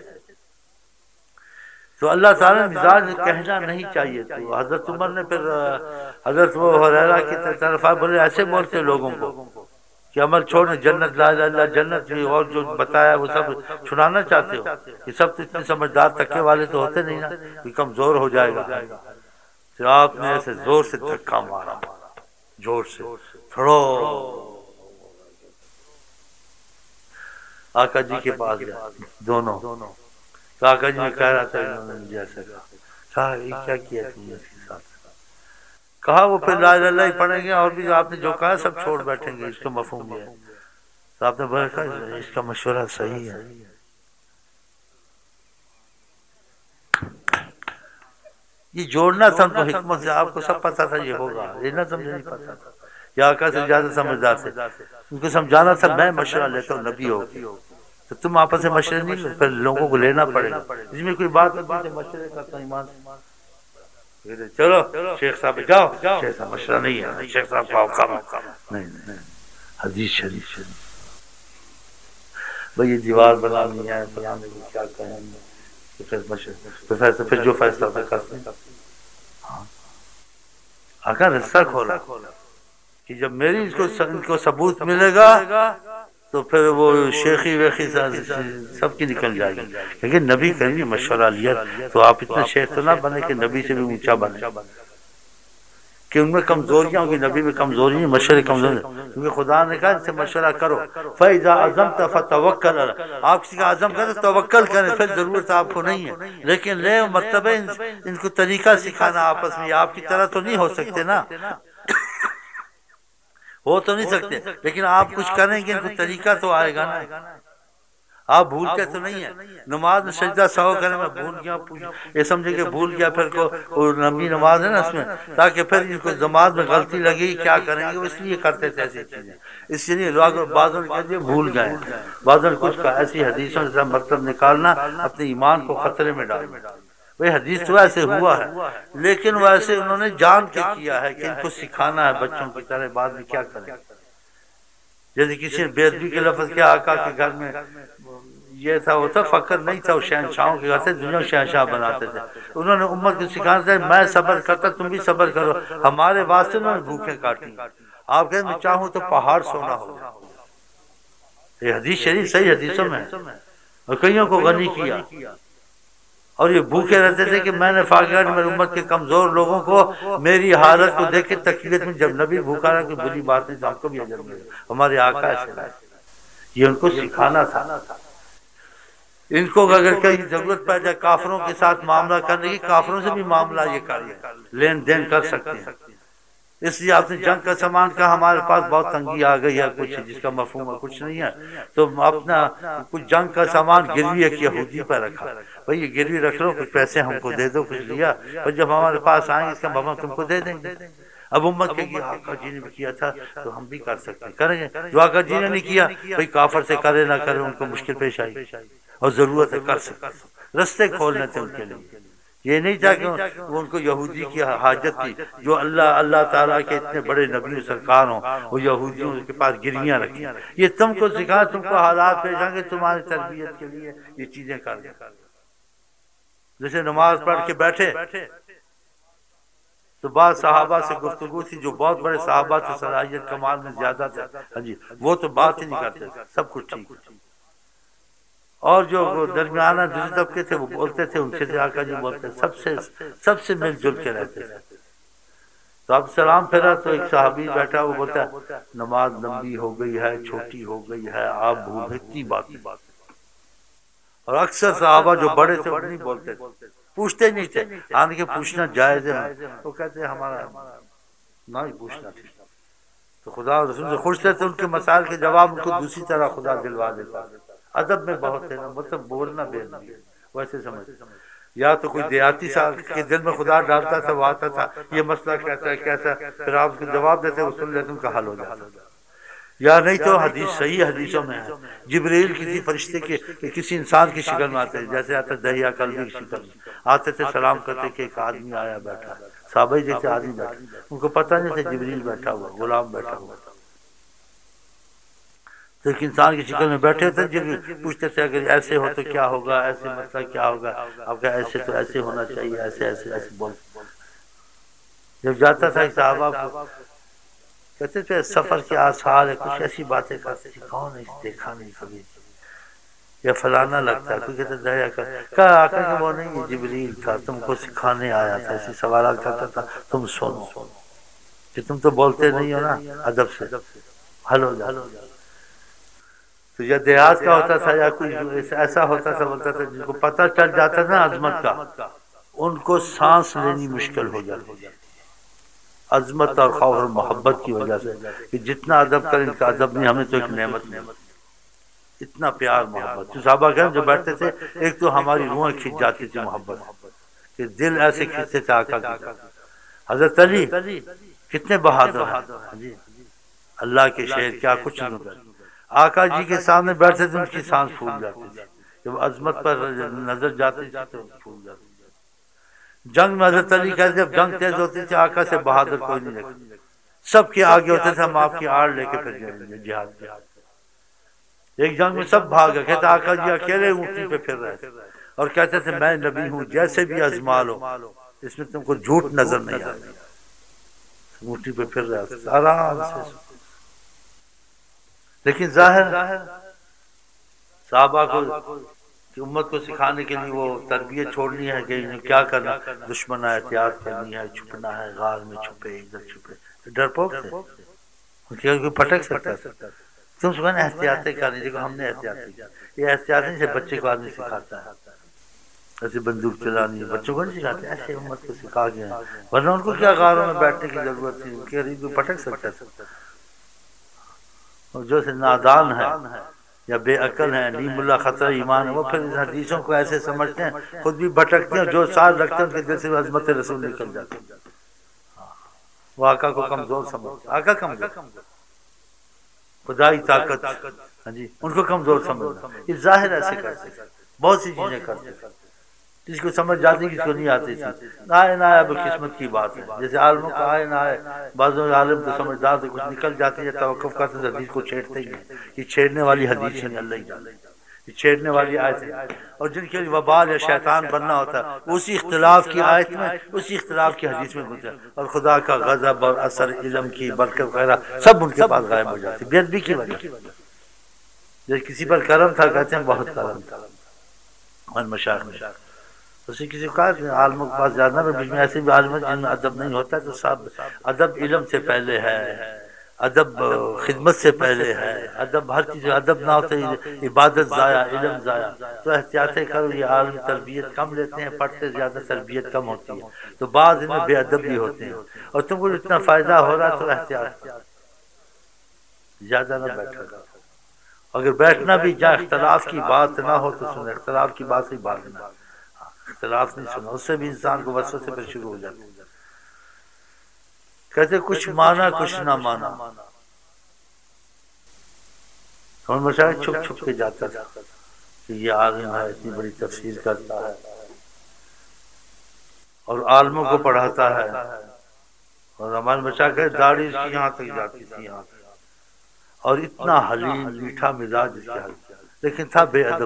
تو اللہ تعالیٰ نے مزاج کہنا نہیں چاہیے. تو حضرت عمر نے پھر حضرت وہ حریرہ کی طرف بولے ایسے بولتے لوگوں کو کہ عمل چھوڑنے, جنت لا الہ الا جنت بھی, اور جو بتایا وہ سب چھڑانا چاہتے ہو. یہ سب تو اتنے سمجھدار تکے والے تو ہوتے نہیں نا, کہ کمزور ہو جائے گا. تو آپ نے ایسے زور سے دھکا مارا, زور سے تھوڑو. آقا جی کے پاس گیا دونوں. تو آقا جی نے کہہ رہا تھا انہوں نے جیسا کہا, کہا یہ کیا کیا تم نے اس کے ساتھ. کہا وہ پھر لا الہ الا اللہ ہی پڑھیں گے, اور بھی آپ نے جو کہا سب چھوڑ بیٹھیں گے. اس کا مفہوم یہ ہے. تو آپ نے بولا کہا اس کا مشورہ صحیح ہے. یہ جوڑنا تھا ان کو حکمت سے. آپ کو سب پتا تھا یہ ہوگا, یہ نہ سمجھ نہیں پتا تھا. یا آقا سے زیادہ سمجھدار تھے, ان کو سمجھانا تھا میں مشورہ لیتا ہوں نبی ہو, تو تم آپس میں مشورے نہیں, پھر لوگوں کو لینا پڑے گا. اس میں کوئی بات نہیں مشورے کا تو ایمان. چلو شیخ صاحب جاؤ, شیخ صاحب مشورہ نہیں ہے, شیخ صاحب کا حکم نہیں. نہیں حدیث شریف شریف بھئی یہ دیوار بنانی ہے, بنانے کو کیا کہیں گے, پھر مشورہ پھر جو فیصلہ کرتے ہیں. آقا رستہ کھولا کہ جب میری اس کو ان کو ثبوت ملے گا تو پھر وہ شیخی ویخی سب کی نکل جائے گی. لیکن نبی کریم نے مشورہ لیا, تو آپ اتنا شیخ تو نہ بنے کہ نبی سے بھی اونچا بنے, کہ ان میں کمزوریاں ہوں گی. نبی میں کمزوری نہیں, مشورے کمزوری, کیونکہ خدا نے کہا ان سے مشورہ کرو. فَإِذَا عَزَمْتَ فَتَوَكَّلْ عَلَى, آپ کسی کا عزم کریں توکل کریں, پھر ضرورت آپ کو نہیں ہے. لیکن لے مطلب ہے ان کو طریقہ سکھانا آپس میں. آپ کی طرح تو نہیں ہو سکتے نا, ہو تو نہیں سکتے, لیکن آپ کچھ کریں گے ان کو طریقہ تو آئے گا نا. آپ بھولتے تو نہیں ہیں. نماز میں سجدہ سہو کریں, میں بھول گیا, یہ سمجھے کہ بھول گیا, پھر کو لمبی نماز ہے نا اس میں, تاکہ پھر ان کو نماز میں غلطی لگی کیا کریں گے, اس لیے کرتے تھے ایسی چیزیں. اس لیے بعضوں نے کہتے بھول گئے, بعضوں نے کچھ کہا. ایسی حدیثوں سے مطلب نکالنا اپنے ایمان کو خطرے میں ڈالنا. وہ حدیث تو ایسے ہوا ہے, لیکن ویسے انہوں نے جان کے کیا ہے کہ ان کو سکھانا ہے بچوں کی طرح بعد میں کیا کریں. جیسے کسی نے بے ادبی کے لفظ کیا آقا کے گھر میں, یہ تھا وہ تھا فخر نہیں تھا، وہ شہنشاہوں کے گھر سے دنیا شہنشاہ بناتے تھے. انہوں نے امت کو سکھانا تھا میں صبر کرتا تم بھی صبر کرو. ہمارے واسطے انہوں نے بھوکیں کاٹی. آپ کہتے میں چاہوں تو پہاڑ سونا ہو جائے. یہ حدیث شریف صحیح حدیثوں میں اور کئیوں کو غنی کیا. اور یہ بھوکے رہتے تھے کہ میں نے فاقہ میری امت کے کمزور لوگوں کو میری حالت کو دیکھ کے تکلیف میں، جب نبی بھوکا رہا کوئی بری بات نہیں تو ہم کو بھی اجر ملے. ہمارے آقا ایسے رہے. یہ ان کو سکھانا تھا. ان کو اگر کہیں ضرورت پڑ جائے کافروں کے ساتھ معاملہ کرنے کی، کافروں سے بھی معاملہ یہ کر لین دین کر سکتے ہیں. اس لیے آپ نے جنگ کا سامان کہا ہمارے پاس بہت تنگی آ گئی ہے، کچھ جس کا مفہوم ہے کچھ نہیں ہے، تو اپنا کچھ جنگ کا سامان گروی ایک یہودی پر رکھا. بھائی یہ گروی رکھ لو، کچھ پیسے ہم کو دے دو، کچھ لیا، اور جب ہمارے پاس آئیں گے اس کا مفہوم تم کو دے دیں گے. اب امت کے آقا جی نے بھی کیا تھا تو ہم بھی کر سکتے ہیں، کریں گے. جو آقا جی نے نہیں کیا بھائی کافر سے کرے نہ کرے ان کو مشکل پیش آئی اور ضرورت ہے کر سکتے. رستے کھولنے تھے ان کے لیے. یہ نہیں تھا کہ ان کو یہودی کی حاجت تھی. جو اللہ اللہ تعالیٰ کے اتنے بڑے نبی سرکار ہوں وہ یہودیوں کے پاس گرویاں رکھی. یہ تم کو سکھا، تم کو حالات پیش آئیں گے تمہاری تربیت کے لیے یہ چیزیں کر دیں. جیسے نماز پڑھ کے بیٹھے تو بعض صحابہ سے گفتگو تھی، جو بہت بڑے صحابہ تھے صلاحیت کمال میں زیادہ تھے، ہاں جی وہ تو بات ہی نہیں کرتے، سب کچھ ٹھیک. اور جو درمیانہ دوسرے طبقے تھے وہ بولتے تھے، ان سے آقا جی بولتے سب سے سب سے مل جل کے رہتے تھے. تو اب سلام پھیرا تو ایک صحابی بیٹھا وہ بولتا ہے نماز لمبی ہو گئی ہے، چھوٹی ہو گئی ہے، آپ بھول اتنی بات. اور اکثر صحابہ جو بڑے تھے وہ نہیں بولتے تھے، پوچھتے نہیں تھے. آن کے پوچھنا جائز ہے، وہ کہتے ہیں ہمارا نہ ہی پوچھنا تھا. تو خدا اور رسول سے خوش تھے، ان کے مسائل کے جواب ان کو دوسری طرح خدا دلوا دیتا. ادب میں بہت ہے نا، مطلب بولنا بے ادبی ویسے سمجھ. یا تو کوئی دیہاتی صاحب کے دل میں خدا ڈالتا تھا، وہ آتا تھا یہ مسئلہ کیسا ہے کیسا، پھر آپ اس کو جواب دیتے وہ سن لیتے ان کا حل ہو جاتا. یا نہیں تو حدیث صحیح حدیثوں میں ہے جبریل کسی فرشتے کے کسی انسان کی شکل میں آتے، جیسے آتا دہیا کلبی کی شکل میں آتے تھے، سلام کرتے کہ ایک آدمی آیا بیٹھا، صحابہ جیسے آدمی بیٹھا، ان کو پتہ نہیں تھا جبریل بیٹھا ہوا، غلام بیٹھا ہوا. تو ایک انسان کی شکل میں بیٹھے تھے، جب پوچھتے تھے اگر ایسے ہو تو کیا ہوگا، ایسے مسئلہ کیا ہوگا، اب کیا ایسے تو ایسے ہونا چاہیے، ایسے ایسے ایسے بول. جب جاتا تھا صحابہ کو کہتے تھے سفر کے آثار ہے، کچھ ایسی باتیں کرتے تھے کون ہے دیکھا نہیں کبھی، یا فلانا لگتا ہے، کوئی کہتے دیا کہا آقا کہ وہ نہیں یہ جبریل تھا تم کو سکھانے آیا تھا، ایسی سوالات کرتا تھا تم سنو کہ تم تو بولتے نہیں ہو نا، ادب سے حل ہو جاؤ. تو یا دیہات کا ہوتا تھا یا کوئی ایسا ہوتا تھا بولتا تھا جن کو پتہ چل جاتا تھا عظمت کا، ان کو سانس لینی مشکل ہو جاتی تھی عظمت اور خوف اور محبت کی وجہ سے، کہ جتنا ادب کریں ان کا ادب نہیں، ہمیں تو ایک نعمت نہیں، اتنا پیار محبت. جو صحابہ کرام جو بیٹھتے تھے ایک تو ہماری روحیں کھنچ جاتی تھی محبت کہ دل ایسے کھنچتے تھے آقا کی. حضرت علی کتنے بہادر ہیں، اللہ کے شہر کیا کچھ نہیں ہوتا. آقا جی کے سامنے بیٹھتے تھے ان کی سانس پھول جاتی تھی، جب عظمت پر نظر جاتی تھی تو پھول جاتی. جنگ میں حضرت علی کہتے جب جنگ تیز ہوتی تھی آقا سے بہادر کوئی نہیں دیکھتا، سب کے آگے ہوتے تھے ہم آپ کی آڑ لے کے پھر جائیں گے جہاد پہ. ایک جنگ میں سب بھاگ گئے، کہتے آقا جی اکیلے اونٹنی پہ پھر رہے تھے اور کہتے تھے میں نبی ہوں جیسے بھی آزما لو، اس میں تم کو جھوٹ نظر نہیں آتا. اونٹنی پہ پھر رہے تھے آرام سے. لیکن ظاہر صحابہ کو کہ امت کو سکھانے کے لیے وہ تربیت چھوڑنی ہے کہ کیا کرنا، دشمن احتیاط کرنی ہے، چھپنا ہے، غار میں چھپے، ادھر چھپے. ڈرپوک تھے کوئی پھٹک سکتا تھا. تم سکھانا احتیاطیں کرنی، دیکھو ہم نے احتیاطیں کی. یہ احتیاطیں سے بچے کو آدمی سکھاتا ہے، ایسے بندوق چلانی بچوں کو نہیں سکھاتے، ایسے امت کو سکھا گئے ہیں. ورنہ ان کو کیا غاروں میں بیٹھنے کی ضرورت تھی، ان کے قریب بھی پھٹک سکتا تھا. اور جو سے نادان ہے یا بے عقل ہیں، نیم اللہ خطرہ ایمان ہے، وہ پھر ان حدیثوں کو ایسے سمجھتے ہیں، خود بھی بھٹکتے ہیں، جو ساتھ رکھتے ہیں ان کے دل سے عظمت رسول نکل جاتے ہیں. وہ آقا کو کمزور سمجھتے، آقا کمزور، خدائی طاقت ہاں جی ان کو کمزور سمجھنا. یہ ظاہر ایسے کرتے بہت سی چیزیں کرتے، جس کو سمجھ جاتی کس کو نہیں آتی تھی. آئے نہ آئے وہ قسمت کی بات ہے، جیسے عالموں کا آئے نہ آئے، بعض عالم تو سمجھدار تو کچھ نکل جاتے ہیں، توقف کرتے حدیث کو چھیڑتے ہی ہیں. یہ چھیڑنے والی حدیث ہے اللہ ہی جانے. یہ چھیڑنے والی آیت ہے، اور جن کے لیے وبال یا شیطان بننا ہوتا ہے اسی اختلاف کی آیت میں، اسی اختلاف کی حدیث میں گزرا، اور خدا کا غضب اور اثر، علم کی برکت وغیرہ سب ان کے پاس غائب ہو جاتی بے ادبی کی وجہ سے۔ جب کسی پر کرم تھا کہتے ہیں بہت کرم تھا، اور مشاعر میں اسی کسی کو کہا عالموں کے پاس جانا، بیچ میں ایسے بھی عالم جن میں ادب نہیں ہوتا تو سب ادب علم سے پہلے ہے، ادب خدمت سے پہلے ہے، ادب ہر چیز، ادب نہ ہوتا عبادت ضائع، علم ضائع، تو احتیاطیں کرو۔ یہ عالم تربیت کم لیتے ہیں، پڑھتے زیادہ تربیت کم ہوتی ہے، تو بعض ان میں بے ادب بھی ہوتے ہیں، اور تم کو اتنا فائدہ ہو رہا تو احتیاط زیادہ نہ بیٹھا کرو، اگر بیٹھنا بھی جائے اختلاف کی بات نہ ہو تو سن، اختلاف کی بات سے بھاگنا، اختلاف نہیں سنا، اس سے بھی انسان کو وسوسے پر شروع ہو جاتے ہیں۔ کہتے کچھ مانا کچھ نہ مانا، اور مشاہد چھپ چھپ کے جاتا تھا کہ یہ عالم ہے، اتنی بڑی تفسیر کرتا ہے اور عالموں کو پڑھاتا ہے، اور ہمارے مشاہد کہ داڑھی اس کی یہاں تک جاتی تھی، یہاں تک، اور اتنا حلیم میٹھا مزاج اس کا، لیکن تھا بے ادب،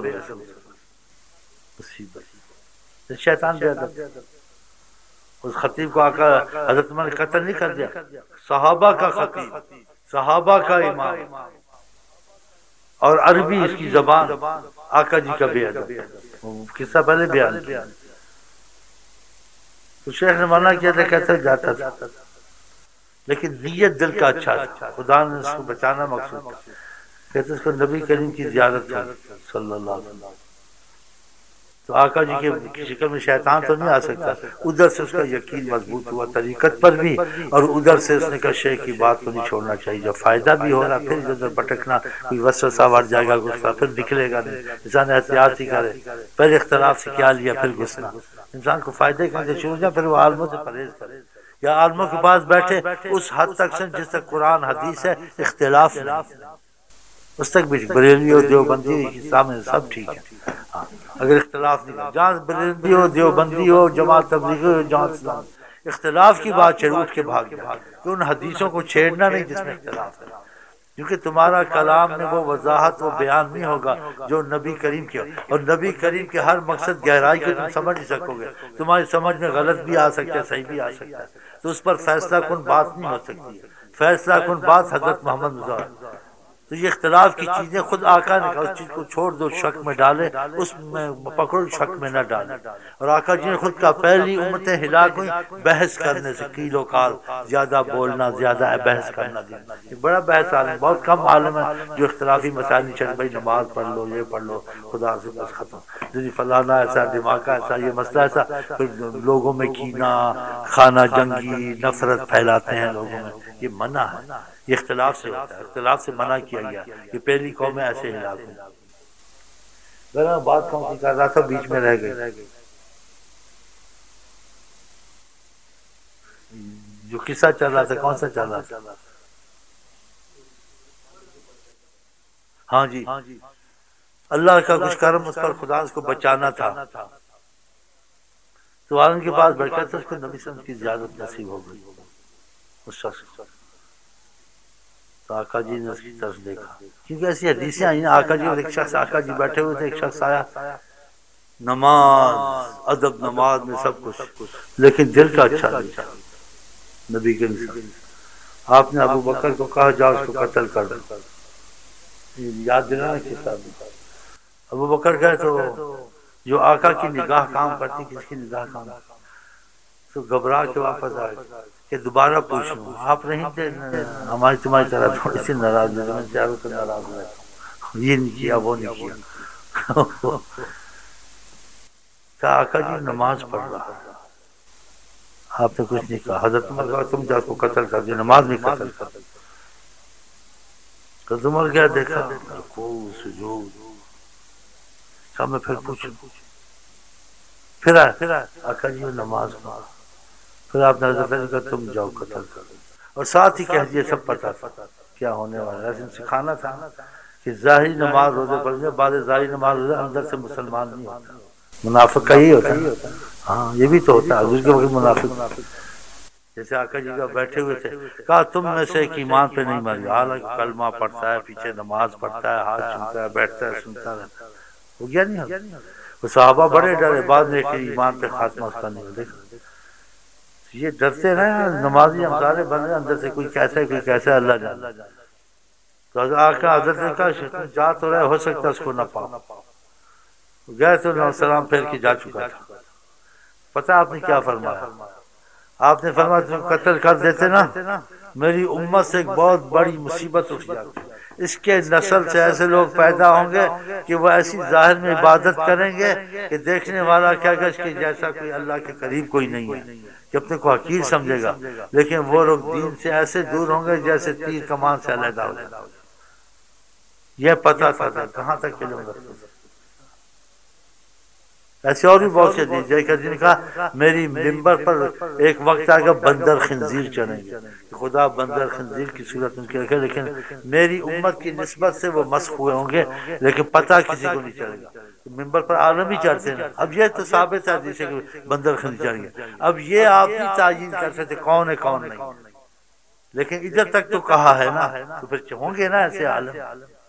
مصیبت شیطان بے ادب۔ اس خطیب کو آقا حضرت عمر نے قتل نہیں کر دیا، صحابہ کا خطیب، صحابہ کا امام، اور عربی اس کی زبان، آقا جی کا بے ادب، قصہ پہلے بیان کیا۔ تو شیخ نے منع کیا تھا، کہتے جاتا تھا، لیکن نیت دل کا اچھا تھا، خدا نے اس کو بچانا مقصود تھا۔ کہتے اس کو نبی کریم کی زیارت تھا صلی اللہ علیہ وسلم، تو آقا جی کے شکل میں شیطان تو نہیں آ سکتا، ادھر سے اس کا یقین مضبوط ہوا طریقت پر بھی، اور ادھر سے اس نے کہا شیخ کی بات کو نہیں چھوڑنا چاہیے، جب فائدہ بھی ہو رہا پھر ادھر بھٹکنا، کوئی وسوسہ ور جائے گا غصہ پھر نکلے گا نہیں، انسان احتیاط ہی کرے، پہلے اختلاف سے کیا لیا پھر گھسنا، انسان کو فائدے کا شروع ہو جائے پھر وہ عالموں سے پرہیز کرے، یا عالموں کے پاس بیٹھے اس حد تک سے جس تک قرآن حدیث ہے اختلاف نہیں، اس تک بھی بریلوی ہو دیوبندی ہو سامنے سب ٹھیک ہے، اگر اختلاف نہیں، جہاں بریلوی ہو دیوبندی ہو جماعت تبلیغی ہو جماعت اسلامی، اختلاف کی بات چھیڑ اٹھ کے بھاگ جائے، کہ ان حدیثوں کو چھیڑنا نہیں جس میں اختلاف ہے، کیونکہ تمہارا کلام میں وہ وضاحت و بیان نہیں ہوگا جو نبی کریم کی، اور نبی کریم کے ہر مقصد گہرائی کو تم سمجھ نہیں سکو گے، تمہاری سمجھ میں غلط بھی آ سکتا ہے صحیح بھی آ سکتا ہے، تو اس پر فیصلہ کن بات نہیں ہو سکتی ہے، فیصلہ کن بات حضرت محمد مصطفیٰ۔ تو یہ اختلاف کی چیزیں خود آقا نے کہا اس چیز کو چھوڑ دو، شک میں ڈالے، اس میں پکڑو شک میں نہ ڈالے، اور آقا جی نے خود کہا پہلی امتیں ہلاک ہوئیں بحث کرنے سے، قیل و قال، زیادہ بولنا، زیادہ بحث کرنا، ایک بڑا بحث عالم، بہت کم عالم ہے جو اختلافی مسائل نہیں چل، بھائی نماز پڑھ لو، یہ پڑھ لو، خدا سے بس ختم، جی فلانا ایسا، دماغ کا ایسا، یہ مسئلہ ایسا، پھر لوگوں میں کینہ، خانہ جنگی، نفرت پھیلاتے ہیں لوگوں میں، یہ منع ہے، یہ اختلاف سے ہوتا ہے، اختلاف سے منع کیا گیا، یہ پہلی قومیں ایسے ہلاک ہوئی۔ ذرا بات کون سی کر رہا تھا بیچ میں رہ گئے، جو قصہ چل رہا تھا کون سا چل رہا تھا؟ ہاں جی، اللہ کا کچھ کرم اس پر، خدا اس کو بچانا تھا، تو عالم کے پاس بیٹھا تھا، اس کو نبی صلی اللہ علیہ وسلم کی زیارت نصیب ہو گئی اس شخص کو، تو آقا جی نے اس کی طرف دیکھا، کیونکہ ایسی حدیثیں آئی ہیں، آقا جی اور ایک شخص، آقا جی بیٹھے ہوئے تھے، ایک شخص آیا، نماز ادب نماز میں سب کچھ، لیکن دل کا اچھا نہیں تھا، نبی کے نسل، آپ نے ابو بکر کو کہا جا اس کو قتل کر دو، یاد دلانا کس طرح، ابو بکر گئے تو جو آقا کی نگاہ کام کرتی، کس کی نگاہ کام، تو گھبرا کے واپس آئے کہ دوبارہ پوچھوں، آپ نہیں تھے، ہماری تمہاری طرح تھوڑی سی ناراض ہے، میں چاروں سے ناراض رہتا ہوں، یہ نہیں کیا وہ نہیں کیا، کہ آقا جی نماز پڑھ رہا، آپ نے کچھ نہیں کہا، حضرت عمر کہا تم جا کو قتل کر دیا، نماز میں قتل کر دیا، حضرت عمر کیا دیکھا، رکوع سجود، کہا میں پھر پوچھوں، پھر آئے آقا جی نماز پڑھا، پھر آپ نے حضرت علی کہا تم جاؤ قتل کر دو، اور ساتھ ہی کہہ دیا سب پتہ تھا کیا ہونے والا ہے، لیکن سکھانا تھا کہ ظاہری نماز روزے پڑھ لیں، بعد ظاہری نماز روزے اندر سے مسلمان نہیں ہوتا، منافق کا ہی ہوتا ہے، ہاں یہ بھی تو ہوتا ہے، حضور کے وقت منافق، جیسے آقا جی کا بیٹھے ہوئے تھے، کہا تم میں سے ایک ایمان پہ نہیں مر گیا، حالانکہ کلمہ پڑھتا ہے، پیچھے نماز پڑھتا ہے، ہاتھ چومتا ہے، بیٹھتا ہے، سنتا رہتا ہے، ہو گیا نہیں حل؟ وہ صحابہ بڑے ڈرے، بعد میں کہ ایمان پہ خاتمہ اس کا نہیں ہو. دیکھا یہ ڈرتے رہے نمازی ہم سارے بندے اندر سے، کوئی کیسا ہے کوئی کیسا ہے اللہ جانے. تو آقا حضرت نے کہا جا تو رہے، ہو سکتا ہے اس کو نہ پاؤ. گئے تو سلام پھیر کے جا چکا تھا. پتہ آپ نے کیا فرمایا؟ آپ نے فرمایا تم قتل کر دیتے نا، میری امت سے ایک بہت بڑی مصیبت اٹھ جاتی، اس کے نسل سے ایسے لوگ پیدا ہوں گے کہ وہ ایسی ظاہر میں عبادت کریں گے کہ دیکھنے والا کیا کہ اس کے جیسا کوئی اللہ کے قریب کوئی نہیں ہے، کہ اپنے کو حقیر سمجھے گا، لیکن وہ لوگ دین سے ایسے دور ہوں گے جیسے تیر کمان سے علیحدہ ہو جائے. یہ پتہ تھا کہاں تک علم رکھتے تھے. ایسے اور بھی بہت سے دیجیے کہ جن کا میری ممبر پر ایک وقت آئے گا بندر خنزیر چڑھیں گے، خدا بندر خنزیر کی صورت ان کے رکھے، لیکن میری امت کی نسبت سے وہ مسخ ہوئے ہوں گے، لیکن پتہ کسی کو نہیں چلے گا. ممبر پر عالم ہی چڑھتے ہیں. اب یہ تو ثابت ہے جیسے کہ بندر خنزیر چڑھ گئے. اب یہ آپ ہی تعیین کر سکتے کون ہے کون نہیں، لیکن ادھر تک تو کہا ہے نا، تو پھر ہوں گے نا ایسے عالم.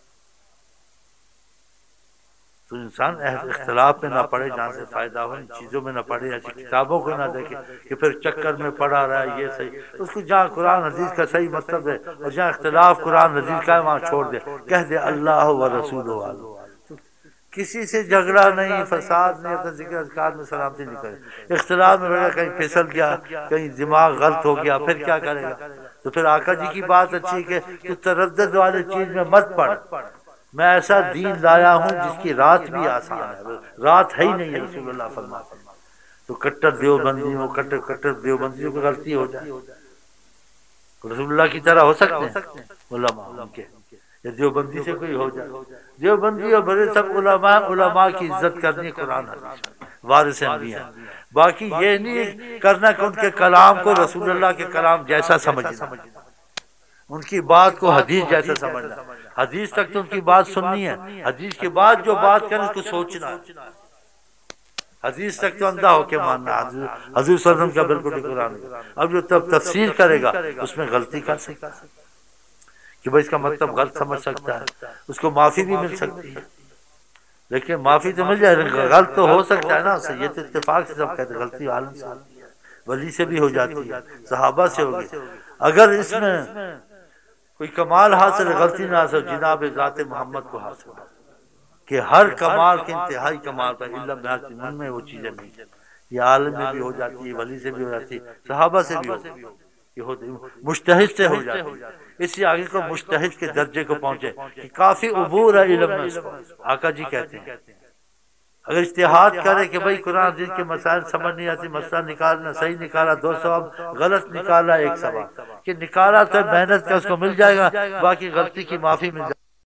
تو انسان اختلاف میں نہ پڑے جہاں سے فائدہ ہو، ان چیزوں میں نہ پڑے، ایسی کتابوں کو نہ دیکھے کہ پھر چکر میں پڑا رہا ہے یہ صحیح. اس کو جہاں قرآن حدیث کا صحیح مطلب ہے اور جہاں اختلاف قرآن حدیث کا ہے وہاں چھوڑ دے، کہہ دے اللہ و رسول و عالم. کسی سے جھگڑا نہیں، فساد نہیں، اپنے ذکر اذکار میں سلامتی نہیں کرے. اختلاف میں بڑا کہیں پھسل گیا، کہیں دماغ غلط ہو گیا، پھر کیا کرے گا؟ تو پھر آقا جی کی بات اچھی کہ تو تردد والی چیز میں مت پڑ. میں ایسا دین لایا ہوں جس کی رات بھی آسان ہے، رات ہے ہی نہیں ہے رسول اللہ فرماتے ہیں. تو کٹر دیوبندیوں کٹر کٹر دیوبندیوں کو غلطی ہو جائے، رسول اللہ کی طرح ہو سکتے ہیں علماء ان کے؟ یا دیوبندی سے کوئی ہو جائے؟ دیوبندی اور بڑے سب علماء، علماء کی عزت کرنی قرآن حدیث وارث انبیاء. باقی یہ نہیں کرنا کہ ان کے کلام کو رسول اللہ کے کلام جیسا سمجھنا، ان کی بات کو حدیث جیسا سمجھنا. حدیث تک تو ان کی بات سننی ہے، حدیث کے بعد جو بات کریں اس کو سوچنا. حدیث تک تو اندھا ہو کے ماننا، حضور صلی اللہ علیہ وسلم کا بالکل قرآن. اب جو تب تفسیر کرے گا اس میں غلطی کر سکتا ہے کہ بھائی اس کا مطلب غلط سمجھ سکتا ہے، اس کو معافی بھی مل سکتی ہے. لیکن معافی تو مل جائے، غلط تو ہو سکتا ہے نا. یہ تو اتفاق سے سب کہتے ہیں غلطی عالم سے، ولی سے بھی ہو جاتی ہے، صحابہ سے ہوگی. اگر اس میں کوئی کمال حاصل غلطی نہ حاصل، جناب ذات محمد کو حاصل کہ ہر کمال کے انتہائی کمال پر علم بہت ان میں وہ چیزیں نہیں. یہ عالم میں بھی ہو جاتی ہے، ولی سے بھی ہو جاتی ہے، صحابہ سے بھی ہوتی ہے، مجتہد سے ہو جاتی ہے. اسی آگے کو مجتہد کے درجے کو پہنچے کہ کافی عبور ہے علم میں. اس کو آقا جی کہتے ہیں اگر اجتہاد کرے کہ بھائی قرآن حدیث کے مسائل سمجھ نہیں آتی، مسئلہ نکالنا، صحیح نکالا دو ثواب، غلط نکالا ایک ثواب، کہ نکالا تو محنت کا اس کو مل جائے گا، باقی غلطی کی معافی مل جائے گا.